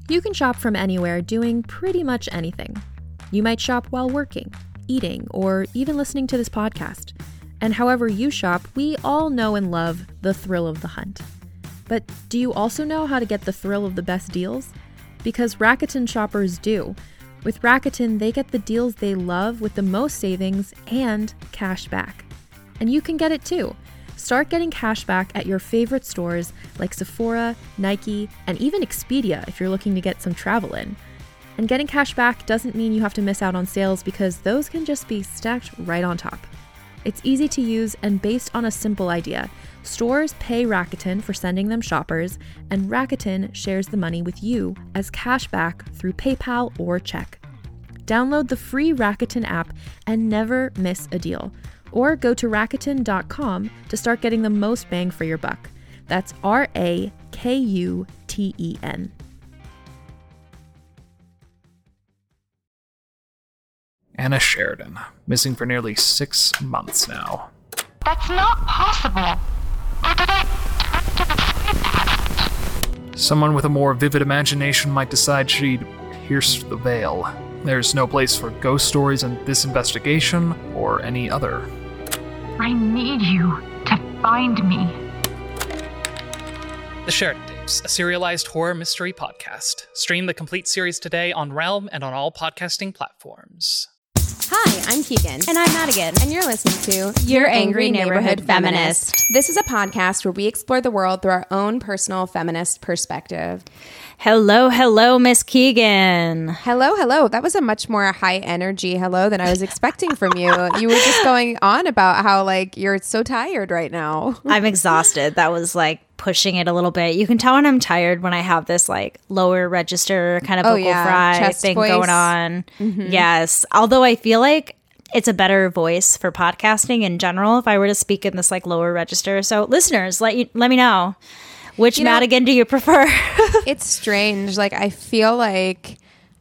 You can shop from anywhere doing pretty much anything. You might shop while working, eating, or even listening to this podcast. And however you shop, we all know and love the thrill of the hunt. But do you also know how to get the thrill of the best deals? Because Rakuten shoppers do. With Rakuten, they get the deals they love with the most savings and cash back. And you can get it too. Start getting cash back at your favorite stores like Sephora, Nike, and even Expedia if you're looking to get some travel in. And getting cash back doesn't mean you have to miss out on sales because those can just be stacked right on top. It's easy to use and based on a simple idea. Stores pay Rakuten for sending them shoppers, and Rakuten shares the money with you as cash back through PayPal or check. Download the free Rakuten app and never miss a deal. Or go to Rakuten.com to start getting the most bang for your buck. That's Rakuten. Anna Sheridan, missing for nearly 6 months now. That's not possible. Or did I Someone with a more vivid imagination might decide she'd pierce the veil. There's no place for ghost stories in this investigation or any other. I need you to find me. The Sheridan Tapes, a serialized horror mystery podcast. Stream the complete series today on Realm and on all podcasting platforms. Hi, I'm Keegan. And I'm Madigan. And you're listening to Your Angry Neighborhood Feminist. This is a podcast where we explore the world through our own personal feminist perspective. Hello, Miss Keegan. Hello. That was a much more high energy hello than I was expecting from you. You were just going on about how, like, you're so tired right now. I'm exhausted. That was, like, pushing it a little bit. You can tell when I'm tired when I have this, like, lower register kind of vocal fry chest thing voice going on. Mm-hmm. Yes. Although I feel like it's a better voice for podcasting in general if I were to speak in this, like, lower register. So, listeners, let me know. Which Madigan do you prefer? It's strange. Like, I feel like,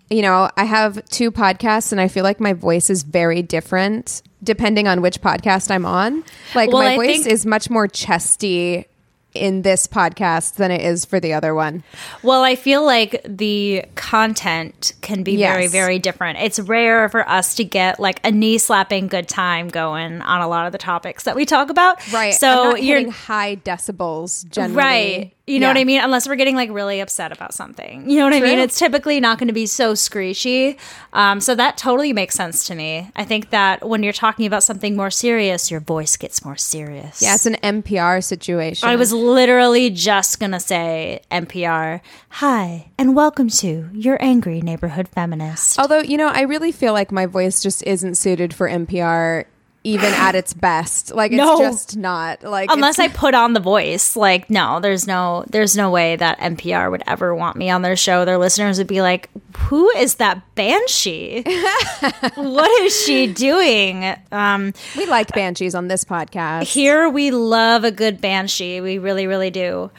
I have 2 podcasts and I feel like my voice is very different depending on which podcast I'm on. Like, my voice is much more chesty in this podcast than it is for the other one. Well, I feel like the content can be very, very different. It's rare for us to get like a knee slapping good time going on a lot of the topics that we talk about. Right. So I'm not hitting high decibels generally. Right. You know what I mean? Unless we're getting like really upset about something. You know what I mean? It's typically not going to be so screechy. So that totally makes sense to me. I think that when you're talking about something more serious, your voice gets more serious. Yeah, it's an NPR situation. I was literally just going to say NPR. Hi, and welcome to Your Angry Neighborhood Feminist. Although, I really feel like my voice just isn't suited for NPR even at its best. Like, it's just not. Like, unless I put on the voice. Like, no, there's no way that NPR would ever want me on their show. Their listeners would be like, who is that banshee? What is she doing? We like banshees on this podcast. Here we love a good banshee. We really, really do.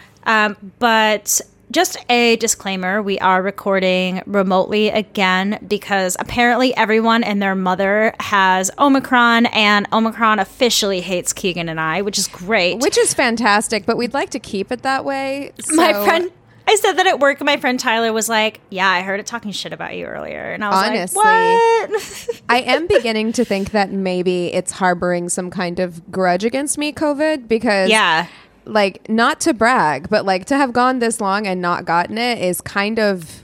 But just a disclaimer, we are recording remotely again because apparently everyone and their mother has Omicron, and Omicron officially hates Keegan and I, which is great. Which is fantastic, but we'd like to keep it that way. So. I said that at work, and my friend Tyler was like, yeah, I heard it talking shit about you earlier. And I was honestly, like, what? I am beginning to think that maybe it's harboring some kind of grudge against me, COVID, because like, not to brag, but like to have gone this long and not gotten it is kind of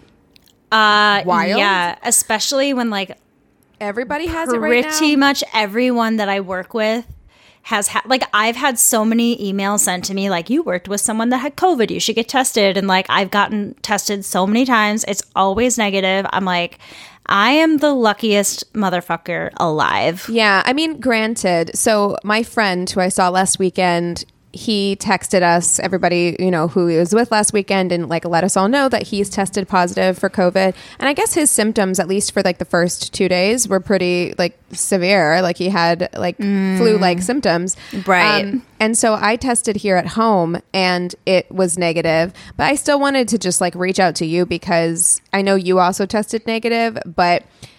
wild. Yeah, especially when like everybody has it right now. Pretty much everyone that I work with has had, like, I've had so many emails sent to me, like, you worked with someone that had COVID, you should get tested. And like, I've gotten tested so many times. It's always negative. I'm like, I am the luckiest motherfucker alive. Yeah, I mean, granted. So my friend who I saw last weekend, he texted us, everybody, who he was with last weekend, and like let us all know that he's tested positive for COVID. And I guess his symptoms, at least for like the first 2 days, were pretty like severe. Like he had like flu-like symptoms. Right. And so I tested here at home and it was negative, but I still wanted to just like reach out to you because I know you also tested negative, but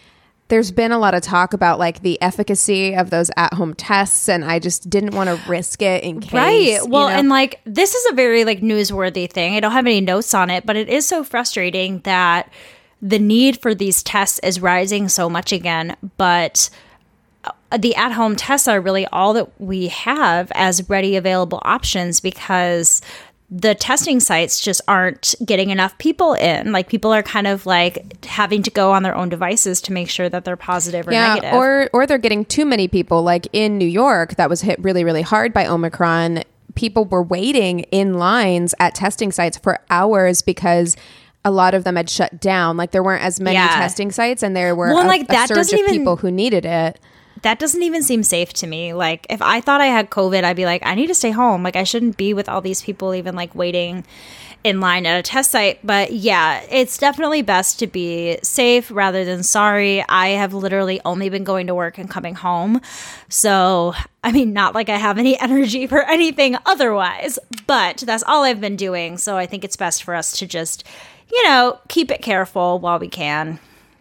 there's been a lot of talk about like the efficacy of those at-home tests, and I just didn't want to risk it in case. Right. Well, you know? and like this is a very like newsworthy thing. I don't have any notes on it, but it is so frustrating that the need for these tests is rising so much again, but the at-home tests are really all that we have as ready available options because the testing sites just aren't getting enough people in. Like people are kind of like having to go on their own devices to make sure that they're positive or negative. Or they're getting too many people. Like in New York, that was hit really, really hard by Omicron. People were waiting in lines at testing sites for hours because a lot of them had shut down. Like there weren't as many testing sites, and there were a surge of people who needed it. That doesn't even seem safe to me. Like if I thought I had COVID, I'd be like, I need to stay home. Like I shouldn't be with all these people even like waiting in line at a test site. But yeah, it's definitely best to be safe rather than sorry. I have literally only been going to work and coming home. So, I mean, not like I have any energy for anything otherwise, but that's all I've been doing. So I think it's best for us to just, keep it careful while we can.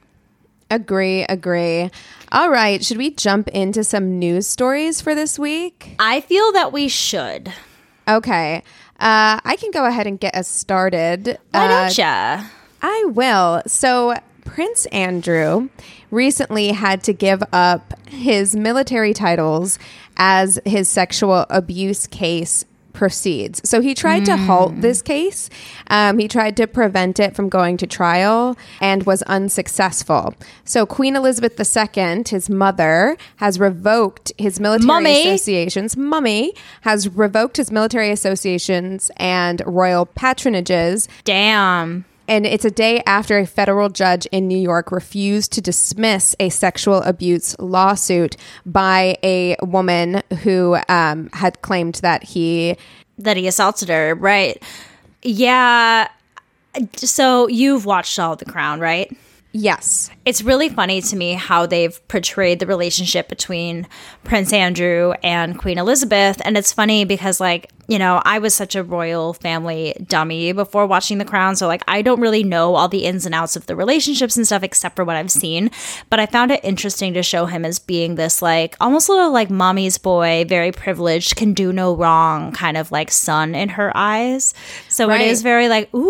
Agree. All right. Should we jump into some news stories for this week? I feel that we should. Okay. I can go ahead and get us started. Why don't ya? I will. So Prince Andrew recently had to give up his military titles as his sexual abuse case proceeds. So he tried to halt this case. He tried to prevent it from going to trial and was unsuccessful. So Queen Elizabeth II, his mother, has revoked his military associations. Mummy has revoked his military associations and royal patronages. Damn. And it's a day after a federal judge in New York refused to dismiss a sexual abuse lawsuit by a woman who had claimed that he assaulted her. Right. Yeah. So you've watched all of The Crown, right? Yes. It's really funny to me how they've portrayed the relationship between Prince Andrew and Queen Elizabeth. And it's funny because, I was such a royal family dummy before watching The Crown. So, I don't really know all the ins and outs of the relationships and stuff except for what I've seen. But I found it interesting to show him as being this, almost little, mommy's boy, very privileged, can do no wrong kind of, son in her eyes. So It is very,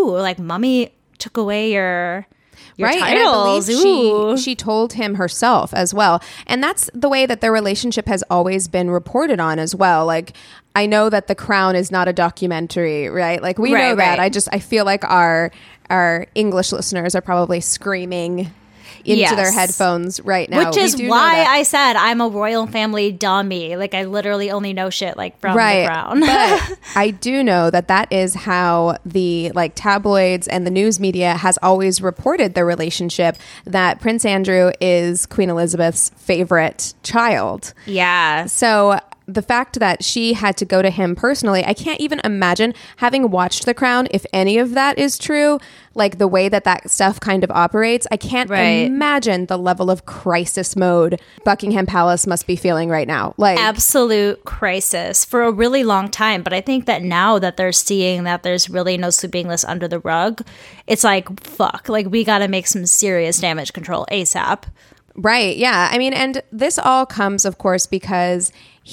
mommy took away your right. titles. And I believe she told him herself as well. And that's the way that their relationship has always been reported on as well. I know that The Crown is not a documentary, right? We know that. Right. I feel like our English listeners are probably screaming into their headphones right now. Which is why I said I'm a royal family dummy. I literally only know shit from The Crown. But I do know that is how the tabloids and the news media has always reported their relationship, that Prince Andrew is Queen Elizabeth's favorite child. Yeah. So the fact that she had to go to him personally, I can't even imagine, having watched The Crown, if any of that is true, the way that stuff kind of operates. I can't imagine the level of crisis mode Buckingham Palace must be feeling right now. Absolute crisis for a really long time. But I think that now that they're seeing that there's really no sweeping this under the rug, it's fuck, we got to make some serious damage control ASAP. Right. Yeah. I mean, and this all comes, of course, because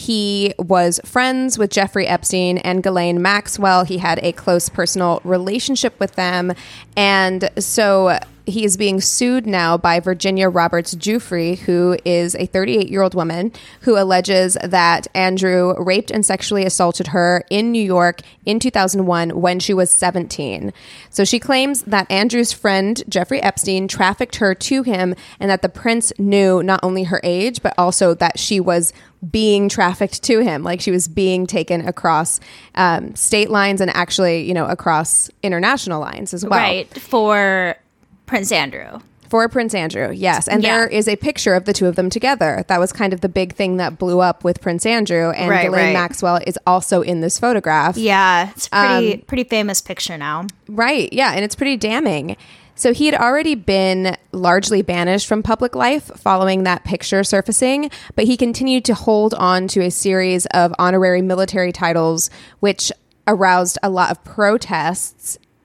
he was friends with Jeffrey Epstein and Ghislaine Maxwell. He had a close personal relationship with them. And so he is being sued now by Virginia Roberts Giuffre, who is a 38-year-old woman who alleges that Andrew raped and sexually assaulted her in New York in 2001 when she was 17. So she claims that Andrew's friend, Jeffrey Epstein, trafficked her to him, and that the prince knew not only her age, but also that she was being trafficked to him. She was being taken across state lines and actually, across international lines as well. Right. For Prince Andrew. For Prince Andrew, yes. And there is a picture of the two of them together. That was kind of the big thing that blew up with Prince Andrew. And Ghislaine Maxwell is also in this photograph. Yeah, it's a pretty famous picture now. Right, yeah, and it's pretty damning. So he had already been largely banished from public life following that picture surfacing, but he continued to hold on to a series of honorary military titles, which aroused a lot of protests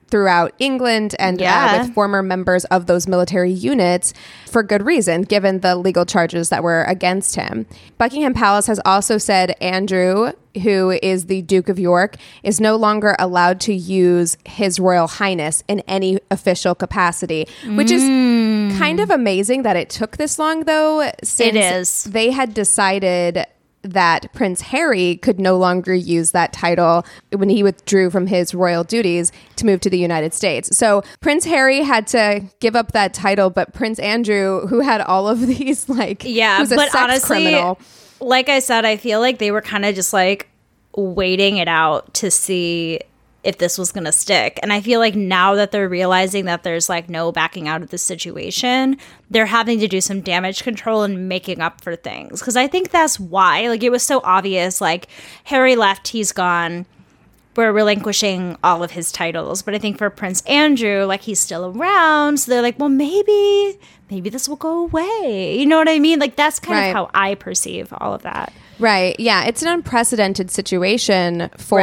throughout England and with former members of those military units for good reason, given the legal charges that were against him. Buckingham Palace has also said Andrew, who is the Duke of York, is no longer allowed to use His Royal Highness in any official capacity, which is kind of amazing that it took this long, though, since they had decided that Prince Harry could no longer use that title when he withdrew from his royal duties to move to the United States. So Prince Harry had to give up that title, but Prince Andrew, who had all of these, like, who's a sex honestly, criminal. Like I said, I feel like they were kind of just like waiting it out to see if this was going to stick. And I feel like now that they're realizing that there's like no backing out of the situation, they're having to do some damage control and making up for things. Because I think that's why, like, it was so obvious, like, Harry left, he's gone, we're relinquishing all of his titles. But I think for Prince Andrew, like, he's still around. So they're like, well, maybe this will go away. You know what I mean? Like, that's kind of how I perceive all of that. Right. Yeah. It's an unprecedented situation for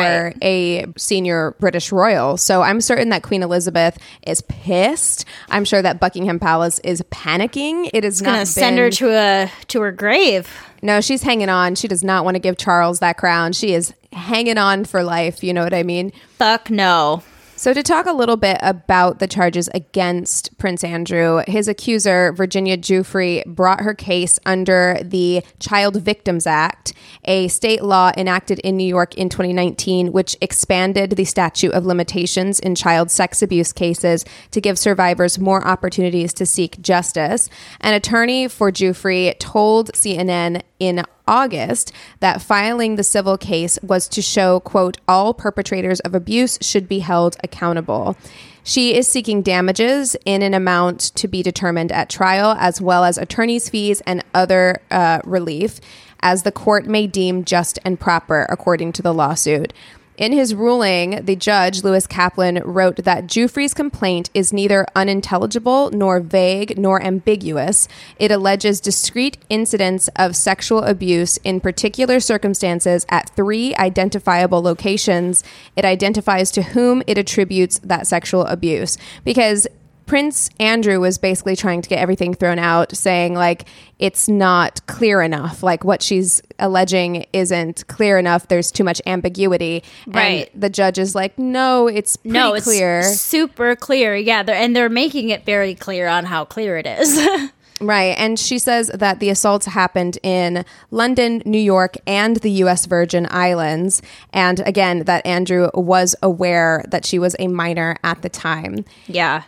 a senior British royal. So I'm certain that Queen Elizabeth is pissed. I'm sure that Buckingham Palace is panicking. It is going to send her to her grave. No, she's hanging on. She does not want to give Charles that crown. She is hanging on for life. You know what I mean? Fuck no. So to talk a little bit about the charges against Prince Andrew, his accuser, Virginia Giuffre, brought her case under the Child Victims Act, a state law enacted in New York in 2019, which expanded the statute of limitations in child sex abuse cases to give survivors more opportunities to seek justice. An attorney for Giuffre told CNN in August that filing the civil case was to show, quote, all perpetrators of abuse should be held accountable. She is seeking damages in an amount to be determined at trial, as well as attorney's fees and other relief, as the court may deem just and proper, according to the lawsuit. In his ruling, the judge, Lewis Kaplan, wrote that Giuffre's complaint is neither unintelligible nor vague nor ambiguous. It alleges discrete incidents of sexual abuse in particular circumstances at 3 identifiable locations. It identifies to whom it attributes that sexual abuse. Because Prince Andrew was basically trying to get everything thrown out, saying, like, it's not clear enough. Like, what she's alleging isn't clear enough. There's too much ambiguity. Right. And the judge is like, no, it's pretty clear. It's super clear. Yeah. They're making it very clear on how clear it is. Right. And she says that the assaults happened in London, New York, and the U.S. Virgin Islands. And again, that Andrew was aware that she was a minor at the time. Yeah.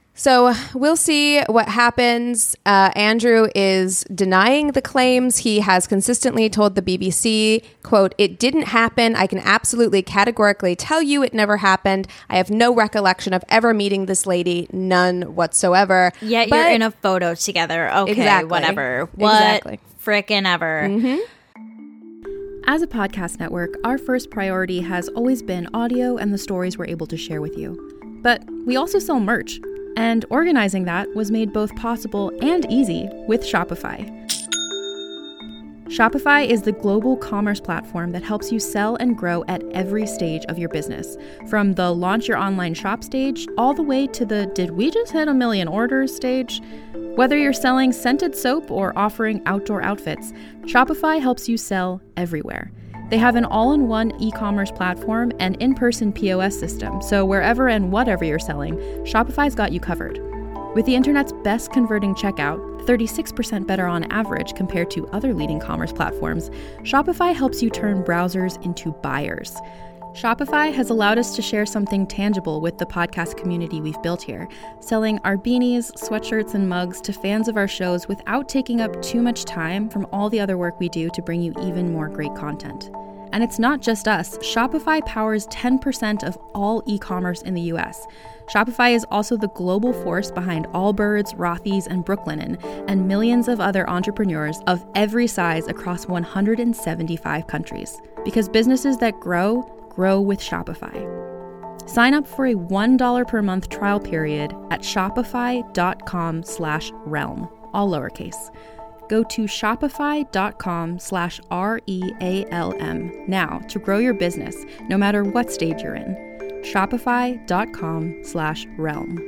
So we'll see what happens. Andrew is denying the claims. He has consistently told the BBC, quote, it didn't happen. I can absolutely categorically tell you it never happened. I have no recollection of ever meeting this lady. None whatsoever. Yet you're in a photo together. Okay, exactly. Whatever. What frickin' ever. Mm-hmm. As a podcast network, our first priority has always been audio and the stories we're able to share with you. But we also sell merch. And organizing that was made both possible and easy with Shopify. Shopify is the global commerce platform that helps you sell and grow at every stage of your business. From the launch your online shop stage, all the way to the did we just hit 1 million orders stage? Whether you're selling scented soap or offering outdoor outfits, Shopify helps you sell everywhere. They have an all-in-one e-commerce platform and in-person POS system, so wherever and whatever you're selling, Shopify's got you covered. With the internet's best converting checkout, 36% better on average compared to other leading commerce platforms, Shopify helps you turn browsers into buyers. Shopify has allowed us to share something tangible with the podcast community we've built here, selling our beanies, sweatshirts, and mugs to fans of our shows without taking up too much time from all the other work we do to bring you even more great content. And it's not just us. Shopify powers 10% of all e-commerce in the US. Shopify is also the global force behind Allbirds, Rothy's, and Brooklinen, and millions of other entrepreneurs of every size across 175 countries. Because businesses that grow with Shopify. Sign up for a $1 per month trial period at shopify.com/realm, all lowercase. Go to shopify.com/REALM now to grow your business, no matter what stage you're in. Shopify.com/realm.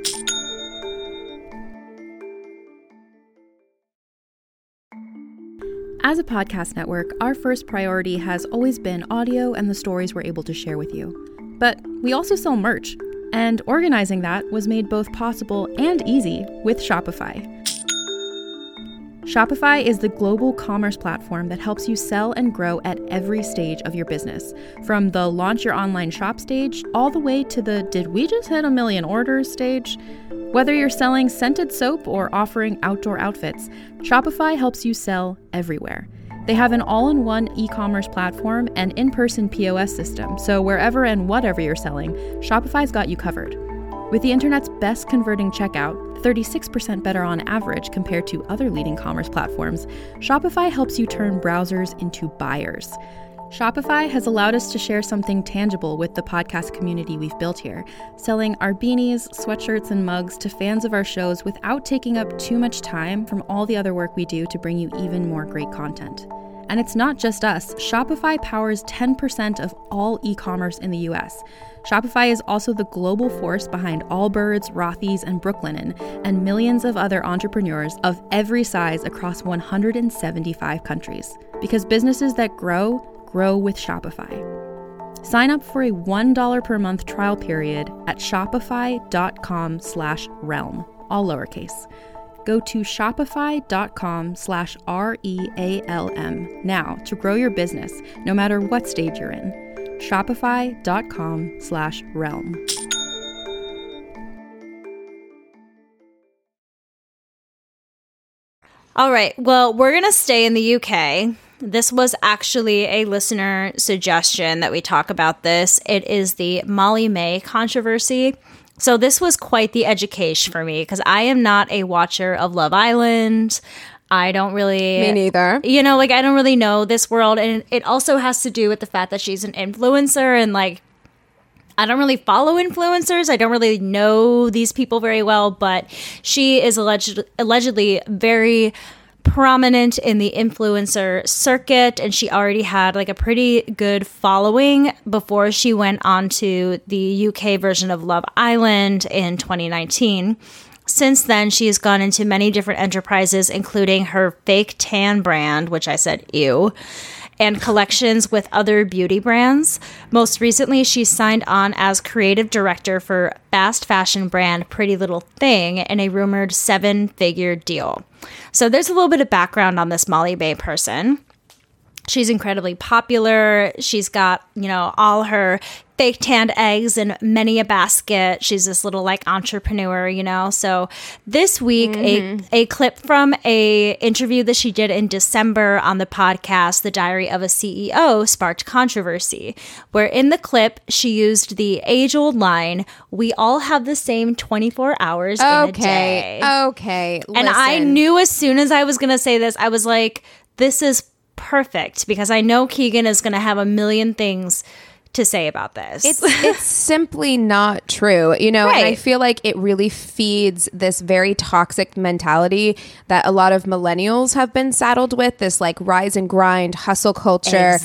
As a podcast network, our first priority has always been audio and the stories we're able to share with you. But we also sell merch, and organizing that was made both possible and easy with Shopify. Shopify is the global commerce platform that helps you sell and grow at every stage of your business, from the launch your online shop stage all the way to the did we just hit 1 million orders stage. Whether you're selling scented soap or offering outdoor outfits, Shopify helps you sell everywhere. They have an all-in-one e-commerce platform and in-person POS system, so wherever and whatever you're selling, Shopify's got you covered. With the internet's best converting checkout, 36% better on average compared to other leading commerce platforms, Shopify helps you turn browsers into buyers. Shopify has allowed us to share something tangible with the podcast community we've built here, selling our beanies, sweatshirts, and mugs to fans of our shows without taking up too much time from all the other work we do to bring you even more great content. And it's not just us. Shopify powers 10% of all e-commerce in the US. Shopify is also the global force behind Allbirds, Rothy's, and Brooklinen, and millions of other entrepreneurs of every size across 175 countries. Because businesses that grow with Shopify. Sign up for a $1 per month trial period at shopify.com/realm, all lowercase. Go to shopify.com/REALM now to grow your business, no matter what stage you're in. Shopify.com/realm. All right. Well, we're going to stay in the UK. This was actually a listener suggestion that we talk about this. It is the Molly-Mae controversy. So this was quite the education for me because I am not a watcher of Love Island. I don't really... Me neither. I don't really know this world. And it also has to do with the fact that she's an influencer and I don't really follow influencers. I don't really know these people very well, but she is allegedly very prominent in the influencer circuit, and she already had a pretty good following before she went on to the UK version of Love Island in 2019. Since then, she has gone into many different enterprises, including her fake tan brand, which I said, ew, and collections with other beauty brands. Most recently, she signed on as creative director for fast fashion brand Pretty Little Thing in a rumored 7-figure deal. So there's a little bit of background on this Molly-Mae person. She's incredibly popular. She's got, all her fake tanned eggs in many a basket. She's this little entrepreneur, So this week, a clip from a interview that she did in December on the podcast, The Diary of a CEO, sparked controversy, where in the clip, she used the age-old line, "We all have the same 24 hours in a day." Okay. And I knew as soon as I was going to say this, I was like, this is perfect, because I know Keegan is going to have a million things to say about this. It's simply not true, Right. And I feel like it really feeds this very toxic mentality that a lot of millennials have been saddled with, this rise and grind, hustle culture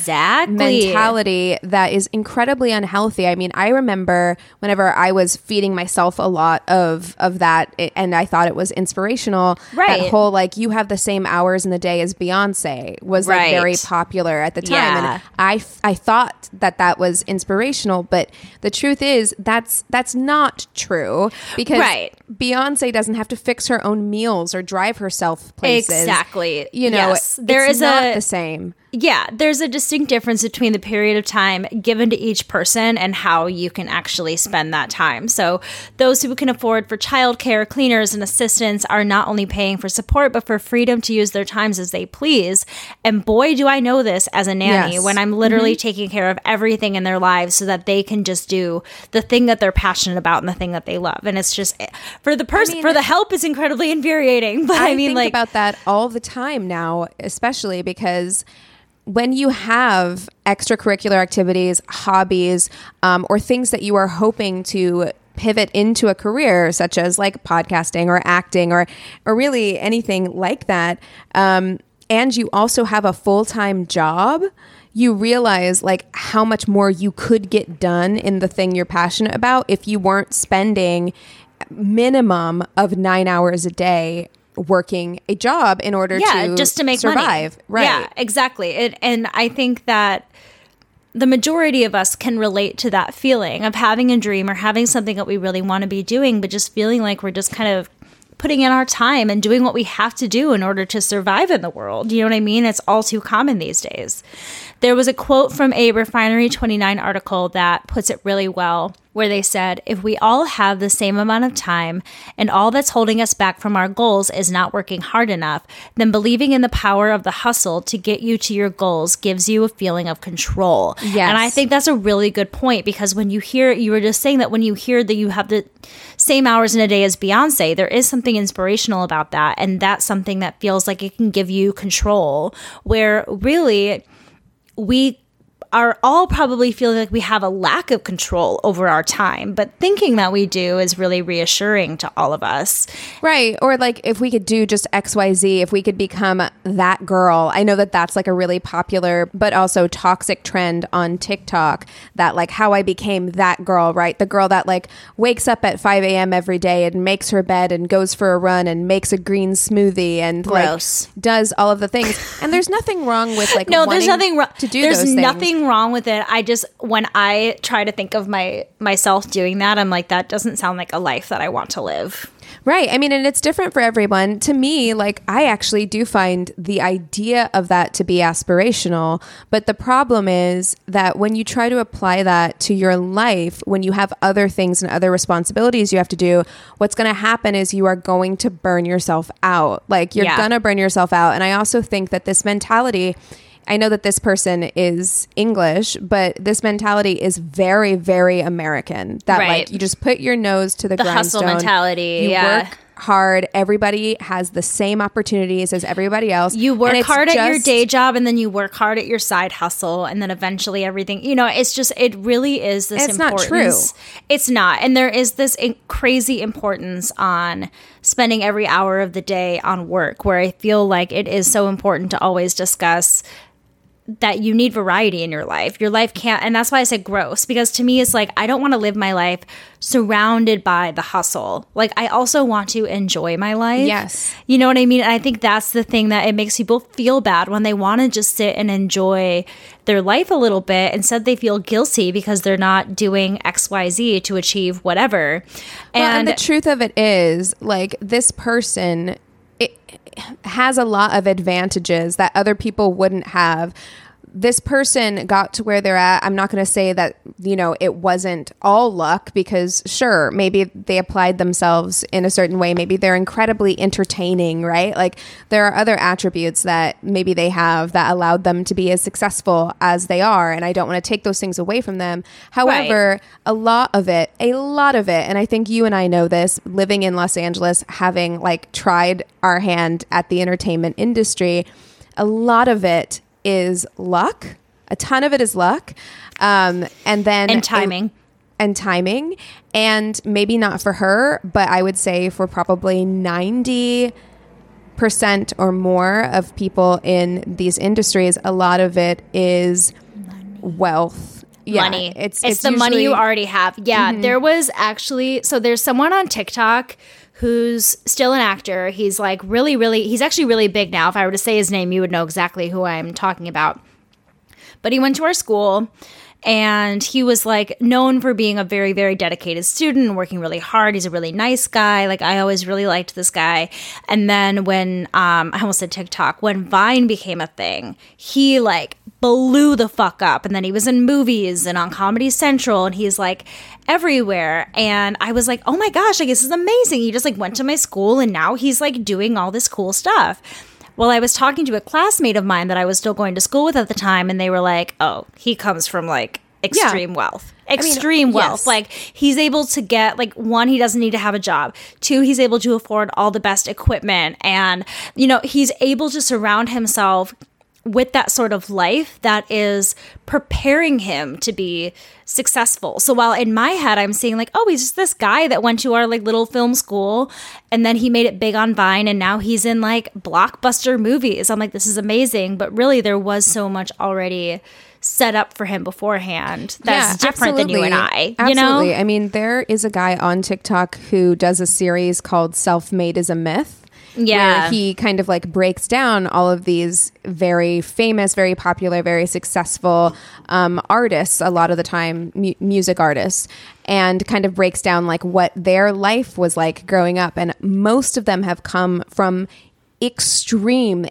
mentality that is incredibly unhealthy. I mean, I remember whenever I was feeding myself a lot of that, and I thought it was inspirational, right. that whole you have the same hours in the day as Beyonce was right. very popular at the time. Yeah. And I thought that was inspirational, but the truth is that's not true, because right. Beyonce doesn't have to fix her own meals or drive herself places. Exactly. Yes. It's not the same. Yeah, there's a distinct difference between the period of time given to each person and how you can actually spend that time. So those who can afford for childcare, cleaners, and assistants are not only paying for support, but for freedom to use their times as they please. And boy, do I know this as a nanny, yes. when I'm literally taking care of everything in their lives so that they can just do the thing that they're passionate about and the thing that they love. And it's just, for the person, for the help, is incredibly infuriating. But I mean, think about that all the time now, especially because when you have extracurricular activities, hobbies, or things that you are hoping to pivot into a career, such as podcasting or acting or really anything like that, and you also have a full-time job, you realize like how much more you could get done in the thing you're passionate about if you weren't spending minimum of 9 hours a day working a job in order to just to make survive. money. Right. Yeah, exactly. And I think that the majority of us can relate to that feeling of having a dream or having something that we really want to be doing, but just feeling like we're just kind of putting in our time and doing what we have to do in order to survive in the world. You know what I mean? It's all too common these days. There was a quote from a Refinery29 article that puts it really well, where they said, if we all have the same amount of time and all that's holding us back from our goals is not working hard enough, then believing in the power of the hustle to get you to your goals gives you a feeling of control. Yes. And I think that's a really good point, because when you hear, you were just saying that when you hear that you have the same hours in a day as Beyonce, there is something inspirational about that. And that's something that feels like it can give you control, where really we are all probably feeling like we have a lack of control over our time, but thinking that we do is really reassuring to all of us. Right. Or like if we could do just XYZ, if we could become that girl. I know that that's like a really popular but also toxic trend on TikTok, that like how I became that girl, right? The girl that like wakes up at 5 a.m. every day and makes her bed and goes for a run and makes a green smoothie and Gross. like does all of the things. And there's nothing wrong with like No, there's nothing wrong to do There's those things. nothing wrong with it. I just, when I try to think of myself doing that, I'm like, that doesn't sound like a life that I want to live. Right. I mean, and it's different for everyone. To me, like, I actually do find the idea of that to be aspirational. But the problem is that when you try to apply that to your life, when you have other things and other responsibilities you have to do, what's going to happen is you are going to burn yourself out. Like, you're going to burn yourself out. And I also think that this mentality, I know that this person is English, but this mentality is very, very American. That like you just put your nose to the grindstone. Hustle mentality. You work hard. Everybody has the same opportunities as everybody else. You work hard at your day job, and then you work hard at your side hustle, and then eventually everything, you know, it's just, it really is this importance. It's not true. It's not. And there is this crazy importance on spending every hour of the day on work, where I feel like it is so important to always discuss that you need variety in your life. Your life can't, and that's why I said gross, because to me it's like, I don't want to live my life surrounded by the hustle. Like, I also want to enjoy my life. Yes. You know what I mean? And I think that's the thing that it makes people feel bad when they want to just sit and enjoy their life a little bit. Instead, they feel guilty because they're not doing XYZ to achieve whatever. And the truth of it is, like, this person, it has a lot of advantages that other people wouldn't have. This person got to where they're at. I'm not going to say that, you know, it wasn't all luck, because sure, maybe they applied themselves in a certain way. Maybe they're incredibly entertaining, right? Like, there are other attributes that maybe they have that allowed them to be as successful as they are. And I don't want to take those things away from them. However, a lot of it, and I think you and I know this, living in Los Angeles, having like tried our hand at the entertainment industry, a lot of it is luck. A ton of it is luck. And timing. And maybe not for her, but I would say for probably 90% or more of people in these industries, a lot of it is wealth. Money. It's the money you already have. Yeah. Mm-hmm. There was actually, so there's someone on TikTok who's still an actor. He's like he's actually really big now. If I were to say his name, you would know exactly who I'm talking about. But he went to our school, and he was like known for being a very, very dedicated student and working really hard. He's a really nice guy. Like, I always really liked this guy. And then when, I almost said TikTok, when Vine became a thing, he like blew the fuck up. And then he was in movies and on Comedy Central, and he's like everywhere. And I was like, oh my gosh, like, this is amazing. He just like went to my school, and now he's like doing all this cool stuff. Well, I was talking to a classmate of mine that I was still going to school with at the time, and they were like, oh, he comes from like extreme wealth. Extreme wealth. Yes. Like, he's able to get, like, one, he doesn't need to have a job. Two, he's able to afford all the best equipment. And, you know, he's able to surround himself with that sort of life that is preparing him to be successful. So while in my head I'm seeing like, oh, he's just this guy that went to our like little film school and then he made it big on Vine and now he's in like blockbuster movies. I'm like, this is amazing. But really there was so much already set up for him beforehand that's different than you and I. Absolutely. You know? I mean, there is a guy on TikTok who does a series called Self-Made is a Myth. Yeah. Where he kind of like breaks down all of these very famous, very popular, very successful artists, a lot of the time music artists, and kind of breaks down like what their life was like growing up. And most of them have come from extreme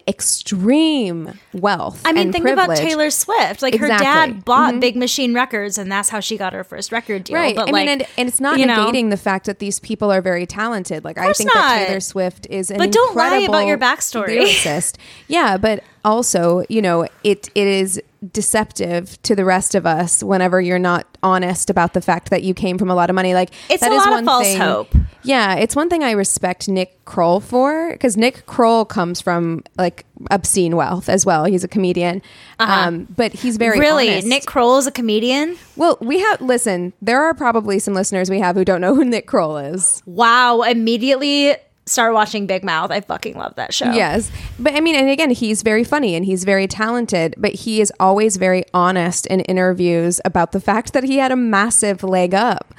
wealth. I mean, and think privilege. about Taylor Swift. Like her dad bought Big Machine Records, and that's how she got her first record deal. Right. But I mean, and it's not negating the fact that these people are very talented. Like I think that Taylor Swift is an incredible don't lie about your backstory. Lyricist. Yeah, but also, you know, it is deceptive to the rest of us whenever you're not honest about the fact that you came from a lot of money. Like it's that a is lot one of false thing, hope. Yeah, it's one thing I respect Nick Kroll for, because Nick Kroll comes from like obscene wealth as well. He's a comedian, but he's very honest. Nick Kroll is a comedian? Well, listen, there are probably some listeners we have who don't know who Nick Kroll is. Wow, immediately start watching Big Mouth. I fucking love that show. Yes. But I mean, and again, he's very funny and he's very talented, but he is always very honest in interviews about the fact that he had a massive leg up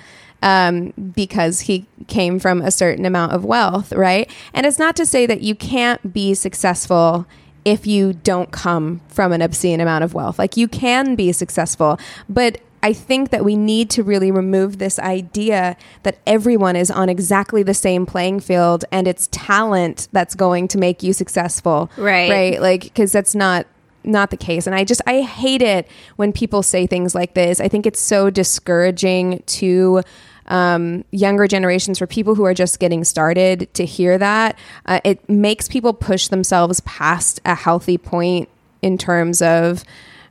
because he came from a certain amount of wealth, right? And it's not to say that you can't be successful if you don't come from an obscene amount of wealth. Like you can be successful, but I think that we need to really remove this idea that everyone is on exactly the same playing field and it's talent that's going to make you successful. Right. Like, because that's not the case. And I hate it when people say things like this. I think it's so discouraging to younger generations, for people who are just getting started, to hear that. It makes people push themselves past a healthy point in terms of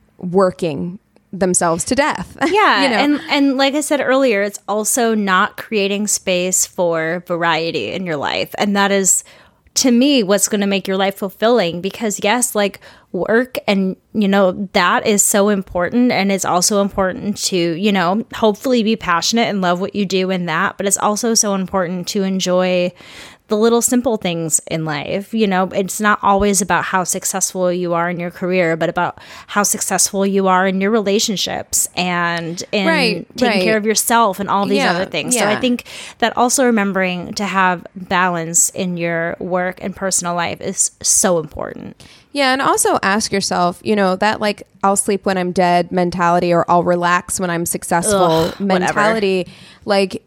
working themselves to death. Yeah. You know? And like I said earlier, it's also not creating space for variety in your life. And that is, to me, what's going to make your life fulfilling, because yes, like work and, you know, that is so important. And it's also important to, you know, hopefully be passionate and love what you do in that. But it's also so important to enjoy the little simple things in life. You know, it's not always about how successful you are in your career, but about how successful you are in your relationships and in taking care of yourself and all these other things. So I think that also remembering to have balance in your work and personal life is so important. Yeah, and also ask yourself, you know, that like I'll sleep when I'm dead mentality, or I'll relax when I'm successful mentality. Like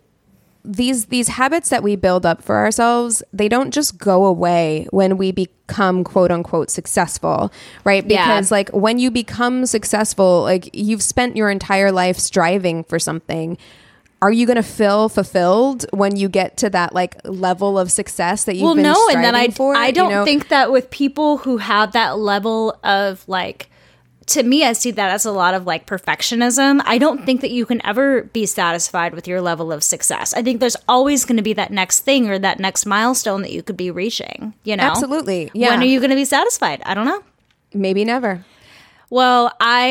these habits that we build up for ourselves, they don't just go away when we become quote unquote successful, right? Because like when you become successful, like you've spent your entire life striving for something. Are you going to feel fulfilled when you get to that like level of success that you've been striving for? I don't think that with people who have that level of like, to me, I see that as a lot of like perfectionism. I don't think that you can ever be satisfied with your level of success. I think there's always going to be that next thing or that next milestone that you could be reaching, you know? Absolutely. Yeah. When are you going to be satisfied? I don't know. Maybe never. Well,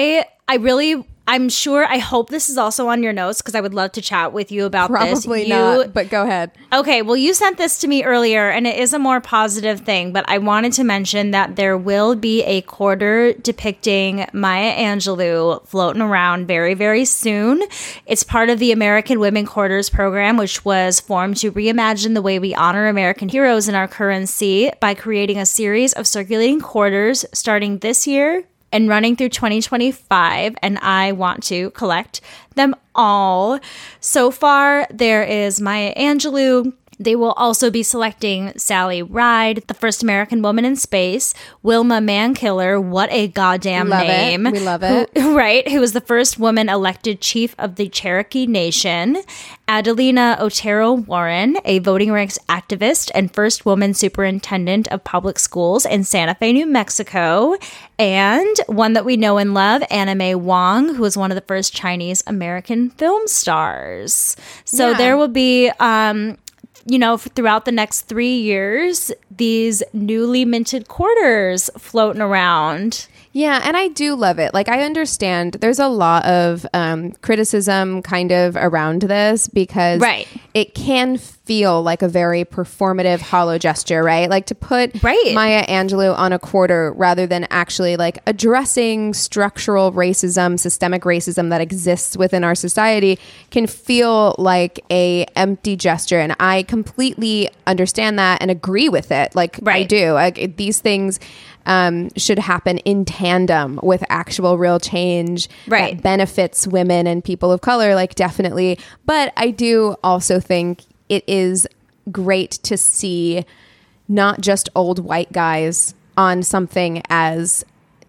I'm sure, I hope this is also on your notes, because I would love to chat with you about this. Probably not, but go ahead. Okay, well, you sent this to me earlier, and it is a more positive thing, but I wanted to mention that there will be a quarter depicting Maya Angelou floating around very, very soon. It's part of the American Women Quarters program, which was formed to reimagine the way we honor American heroes in our currency by creating a series of circulating quarters starting this year and running through 2025, and I want to collect them all. So far, there is Maya Angelou. They will also be selecting Sally Ride, the first American woman in space, Wilma Mankiller, what a goddamn name. We love it. Who was the first woman elected chief of the Cherokee Nation, Adelina Otero Warren, a voting rights activist and first woman superintendent of public schools in Santa Fe, New Mexico, and one that we know and love, Anna May Wong, who was one of the first Chinese American film stars. So there will be you know, throughout the next 3 years, these newly minted quarters floating around. Yeah, and I do love it. Like, I understand there's a lot of criticism kind of around this because it can feel like a very performative, hollow gesture, right? Like to put Maya Angelou on a quarter rather than actually like addressing structural racism, systemic racism that exists within our society can feel like a empty gesture. And I completely understand that and agree with it. Like I do. Like, these things should happen in tandem with actual real change that benefits women and people of color, like definitely. But I do also think it is great to see not just old white guys on something as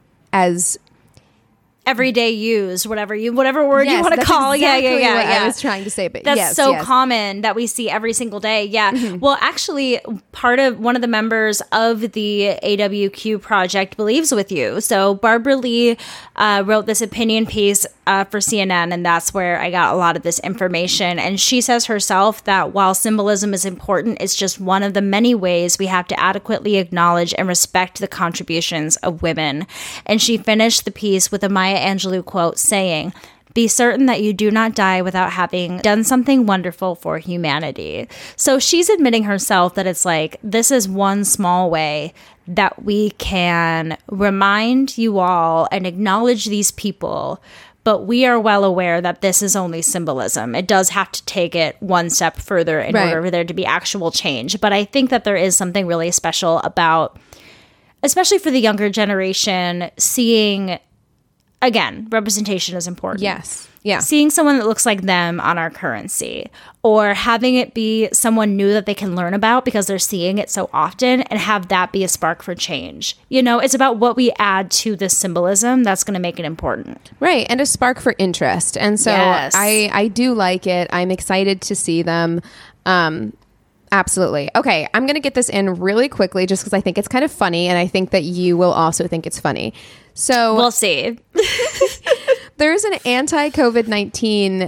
everyday use, whatever word you want to call. Exactly what I was trying to say, but that's common that we see every single day. Yeah. Mm-hmm. Well, actually, one of the members of the AWQ project believes with you. So Barbara Lee wrote this opinion piece for CNN, and that's where I got a lot of this information. And she says herself that while symbolism is important, it's just one of the many ways we have to adequately acknowledge and respect the contributions of women. And she finished the piece with a Maya Angelou quote saying, "Be certain that you do not die without having done something wonderful for humanity." So she's admitting herself that it's like, this is one small way that we can remind you all and acknowledge these people. But we are well aware that this is only symbolism. It does have to take it one step further in order for there to be actual change. But I think that there is something really special about, especially for the younger generation, seeing, again, representation is important. Yes. Yeah. Seeing someone that looks like them on our currency, or having it be someone new that they can learn about because they're seeing it so often, and have that be a spark for change. You know, it's about what we add to this symbolism that's going to make it important. Right. And a spark for interest. And so I do like it. I'm excited to see them. Absolutely. Okay. I'm going to get this in really quickly just because I think it's kind of funny, and I think that you will also think it's funny. So we'll see. There's an anti-COVID-19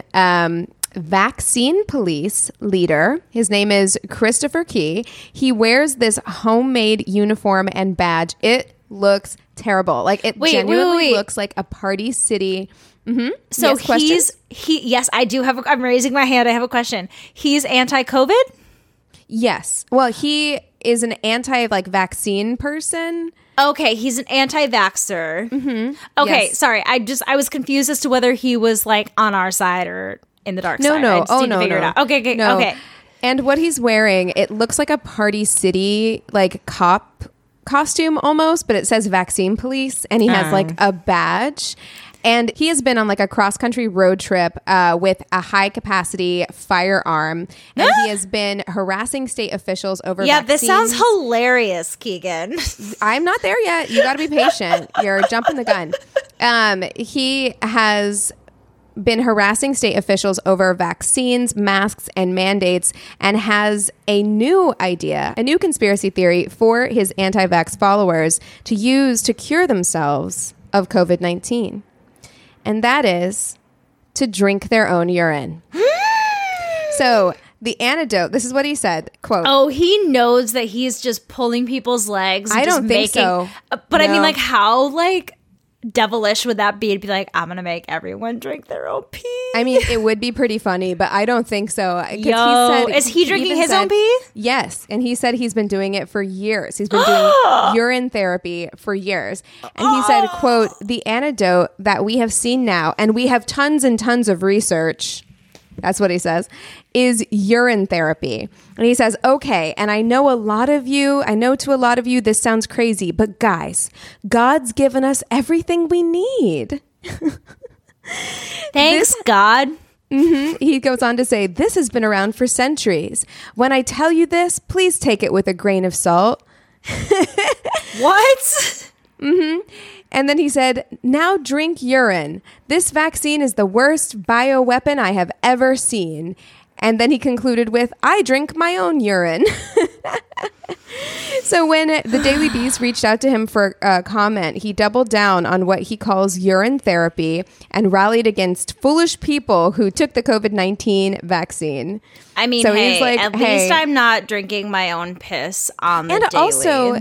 vaccine police leader. His name is Christopher Key. He wears this homemade uniform and badge. It looks terrible. Like, it genuinely looks like a Party City. Mm-hmm. So yes, I do have. I'm raising my hand. I have a question. He's anti-COVID? Yes. Well, he is an vaccine person. Okay, he's an anti-vaxxer. Mm-hmm. Okay, yes. Sorry. I was confused as to whether he was like on our side or in the dark side. No. Figure it out. Okay. No. Okay. And what he's wearing, it looks like a Party City like cop costume almost, but it says vaccine police, and he has like a badge. And he has been on like a cross-country road trip with a high-capacity firearm. And he has been harassing state officials over vaccines. This sounds hilarious, Keegan. I'm not there yet. You got to be patient. You're jumping the gun. He has been harassing state officials over vaccines, masks, and mandates, and has a new idea, a new conspiracy theory for his anti-vax followers to use to cure themselves of COVID-19. And that is to drink their own urine. So the antidote, this is what he said, quote. Oh, he knows that he's just pulling people's legs. I don't think so. But no. I mean, like, how, like, devilish would that be to be like, I'm going to make everyone drink their own pee? I mean, it would be pretty funny, but I don't think so. Is he drinking his own pee? Yes. And he said he's been doing it for years. He's been doing urine therapy for years. And he said, quote, "The antidote that we have seen now, and we have tons and tons of research," that's what he says, "is urine therapy." And he says, okay, and I know to a lot of you this sounds crazy, but guys, God's given us everything we need. Thanks, God. Mm-hmm. He goes on to say, "This has been around for centuries. When I tell you this, please take it with a grain of salt." What? Mm-hmm. And then he said, "Now drink urine. This vaccine is the worst bioweapon I have ever seen." And then he concluded with, "I drink my own urine." So when the Daily Beast reached out to him for a comment, he doubled down on what he calls urine therapy and rallied against foolish people who took the COVID-19 vaccine. I mean, so he's like, at least I'm not drinking my own piss on the daily. Also,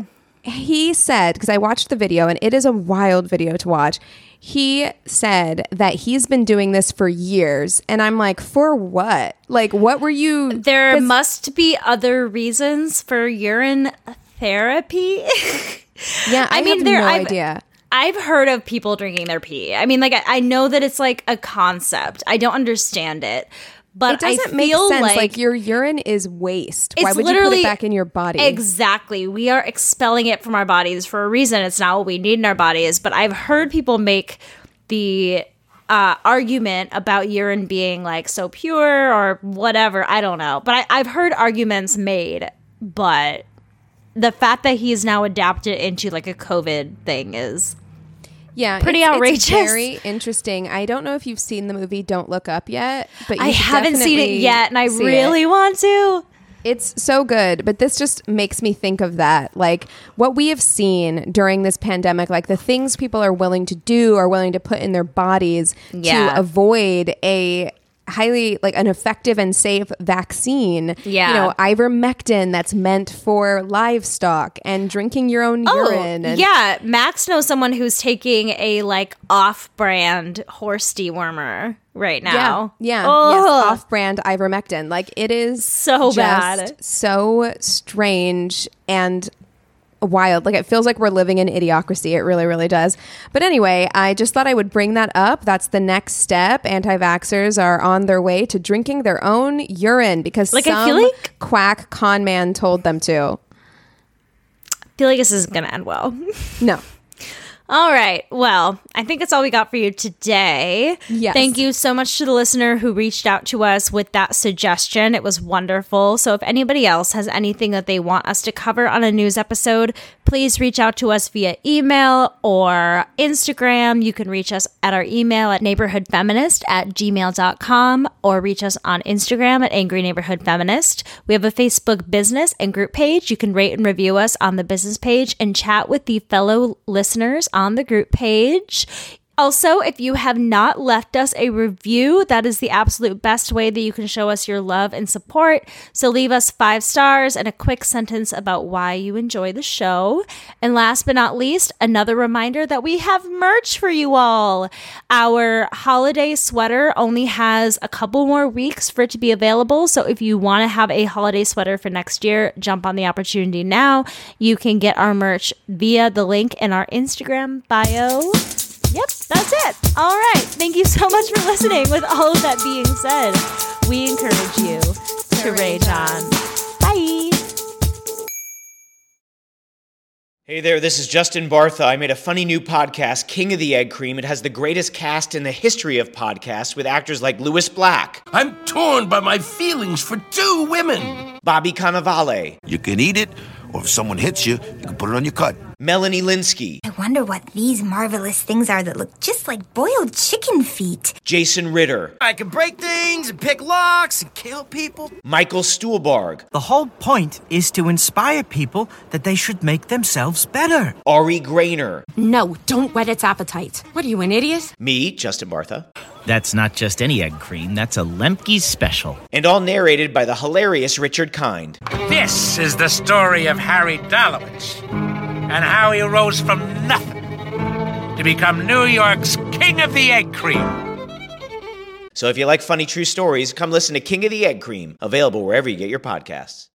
he said, because I watched the video and it is a wild video to watch. He said that he's been doing this for years. And I'm like, for what? Like, what were you? There must be other reasons for urine therapy. Yeah, I mean, have no idea. I've heard of people drinking their pee. I mean, like, I know that it's like a concept. I don't understand it. But it doesn't make sense. Like your urine is waste. Why would you put it back in your body? Exactly. We are expelling it from our bodies for a reason. It's not what we need in our bodies. But I've heard people make the argument about urine being like so pure or whatever. I don't know. But I've heard arguments made. But the fact that he's now adapted into like a COVID thing is... Yeah, pretty outrageous. It's very interesting. I don't know if you've seen the movie Don't Look Up yet, but I haven't seen it yet, and I really want to. It's so good, but this just makes me think of that. Like what we have seen during this pandemic, like the things people are willing to do or willing to put in their bodies to avoid a highly like an effective and safe vaccine. Yeah. You know, ivermectin that's meant for livestock and drinking your own urine. And yeah. Max knows someone who's taking a like off-brand horse dewormer right now. Yeah. Yes, off-brand ivermectin. Like it is so bad. So strange and wild. Like it feels like we're living in idiocracy. It really, really does. But anyway, I just thought I would bring that up. That's the next step. Anti-vaxxers are on their way to drinking their own urine because like, some I feel like quack con man told them to. I feel like this isn't going to end well. No. All right. Well, I think that's all we got for you today. Yes. Thank you so much to the listener who reached out to us with that suggestion. It was wonderful. So if anybody else has anything that they want us to cover on a news episode, please reach out to us via email or Instagram. You can reach us at our email at neighborhoodfeminist@gmail.com or reach us on Instagram at Angry Neighborhood Feminist. We have a Facebook business and group page. You can rate and review us on the business page and chat with the fellow listeners on the group page. Also, if you have not left us a review, that is the absolute best way that you can show us your love and support. So leave us 5 stars and a quick sentence about why you enjoy the show. And last but not least, another reminder that we have merch for you all. Our holiday sweater only has a couple more weeks for it to be available. So if you want to have a holiday sweater for next year, jump on the opportunity now. You can get our merch via the link in our Instagram bio. Yep, that's it. All right. Thank you so much for listening. With all of that being said, we encourage you to rage on. Bye. Hey there, this is Justin Bartha. I made a funny new podcast, King of the Egg Cream. It has the greatest cast in the history of podcasts with actors like Louis Black. I'm torn by my feelings for 2 women. Bobby Cannavale. You can eat it, or if someone hits you, you can put it on your cut. Melanie Linsky. I wonder what these marvelous things are that look just like boiled chicken feet. Jason Ritter. I can break things and pick locks and kill people. Michael Stuhlbarg. The whole point is to inspire people that they should make themselves better. Ari Grainer. No, don't whet its appetite. What are you, an idiot? Me, Justin Bartha. That's not just any egg cream, that's a Lemke's special. And all narrated by the hilarious Richard Kind. This is the story of Harry Dalowitz and how he rose from nothing to become New York's King of the Egg Cream. So if you like funny true stories, come listen to King of the Egg Cream, available wherever you get your podcasts.